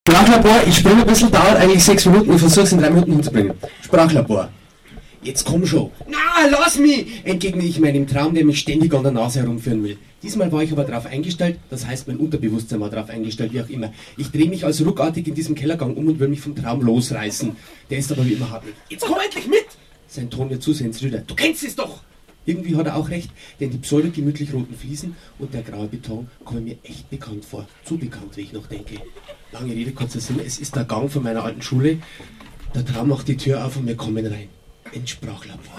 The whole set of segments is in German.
Sprachlabor, ich springe ein bisschen, dauert eigentlich 6 Minuten, ich versuche es in 3 Minuten hinzubringen. Sprachlabor. Jetzt komm schon. Na, lass mich! Entgegne ich meinem Traum, der mich ständig an der Nase herumführen will. Diesmal war ich aber darauf eingestellt, das heißt mein Unterbewusstsein war darauf eingestellt, wie auch immer. Ich drehe mich also ruckartig in diesem Kellergang um und will mich vom Traum losreißen. Der ist aber wie immer hartnäckig. Jetzt komm endlich mit! Sein Ton wird zusehends rüder. Du kennst es doch! Irgendwie hat er auch recht, denn die pseudo-gemütlich roten Fliesen und der graue Beton kommen mir echt bekannt vor. Zu bekannt, wie ich noch denke. Lange Rede, kurzer Sinn, es ist der Gang von meiner alten Schule. Der Traum macht die Tür auf und wir kommen rein. Ins Sprachlabor.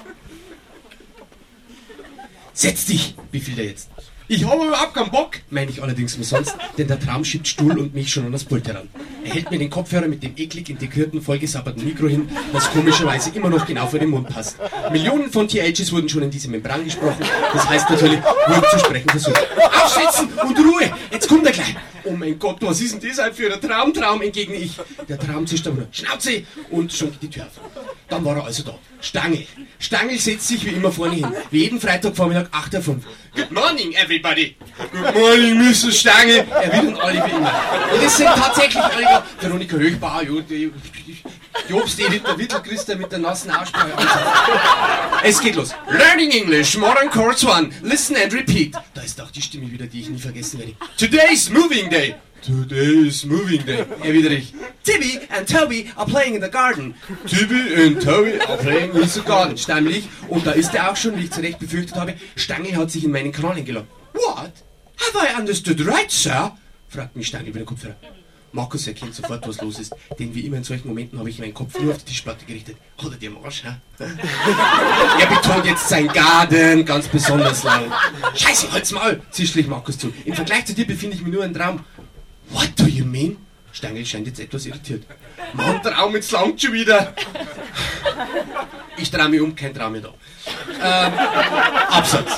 Setz dich, befiehlt er jetzt. Ich habe überhaupt keinen Bock, meine ich allerdings umsonst, denn der Traum schiebt Stuhl und mich schon an das Pult heran. Er hält mir den Kopfhörer mit dem eklig integrierten, vollgesabberten Mikro hin, das komischerweise immer noch genau vor den Mund passt. Millionen von THs wurden schon in diese Membran gesprochen, das heißt natürlich, wurde zu sprechen versucht. Aufsetzen und Ruhe, jetzt kommt er gleich. Oh mein Gott, was ist denn das halt für ein Traum, entgegne ich. Der Traum zischt aber nur, Schnauze, und schon geht die Tür auf. Dann war er also da. Stangl. Stangl setzt sich wie immer vorne hin. Wie jeden Freitagvormittag 8:05 Uhr. Good morning, everybody. Good morning, Mr. Stangl. Erwidern alle wie immer. Und es sind tatsächlich alle da. Veronika Höchbauer, Jobst, Edith, der Wittel, Christa mit der nassen Aussprache. Es geht los. Learning English, Modern Course 1. Listen and repeat. Da ist auch die Stimme wieder, die ich nie vergessen werde. Today's moving day. Today's moving day. Erwidere ich. Tibby and Toby are playing in the garden. Tibby and Toby are playing in the garden. Stammel ich. Und da ist er auch schon, wie ich zu Recht befürchtet habe. Stangl hat sich in meinen Kanal eingeladen. What? Have I understood right, sir? Fragt mich Stangl über den Kopfhörer. Markus erkennt sofort, was los ist, denn wie immer in solchen Momenten habe ich meinen Kopf nur auf die Tischplatte gerichtet. Hat er dir am Arsch, hä? Er betont jetzt sein Garten ganz besonders lang. Scheiße, halt's Maul, zischle ich Markus zu. Im Vergleich zu dir befinde ich mich nur im Traum. What do you mean? Stangl scheint jetzt etwas irritiert. Mann, Traum, jetzt langt schon wieder. Ich drehe mich um, kein Traum mehr da. Absatz.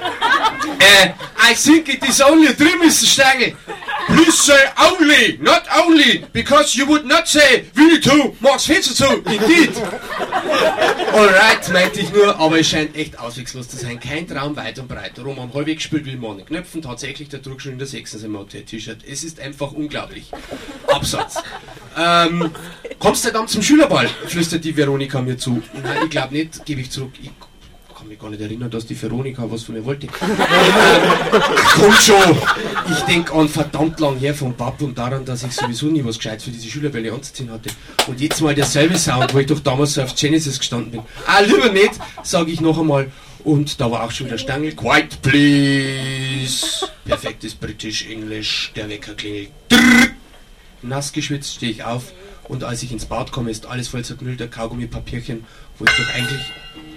I think it is only a dream, Mr. Stangl. Please say only, not only, because you would not say Winnetou, Max Fetzer indeed. Alright, meinte ich nur, aber es scheint echt auswegslos zu sein. Kein Traum weit und breit. Roman Hallweg spielt wie Mann. Knöpfen tatsächlich, der trug schon in der 6. im T-Shirt. Es ist einfach unglaublich. Absatz. Kommst du dann zum Schülerball? Flüstert die Veronika mir zu. Nein, ich glaube nicht, gebe ich zurück. Ich kann mich gar nicht erinnern, dass die Veronika was von mir wollte. Komm schon! Ich denke an verdammt lang her vom Papp und daran, dass ich sowieso nie was Gescheites für diese Schülerbälle anzuziehen hatte. Und jetzt mal derselbe Sound, wo ich doch damals so auf Genesis gestanden bin. Ah, lieber nicht, sage ich noch einmal. Und da war auch schon wieder Stangl. Quiet, please. Perfektes British English. Der Wecker klingelt. Drrr. Nass geschwitzt stehe ich auf und als ich ins Bad komme, ist alles voll zerknüllter Kaugummipapierchen, wo ich doch eigentlich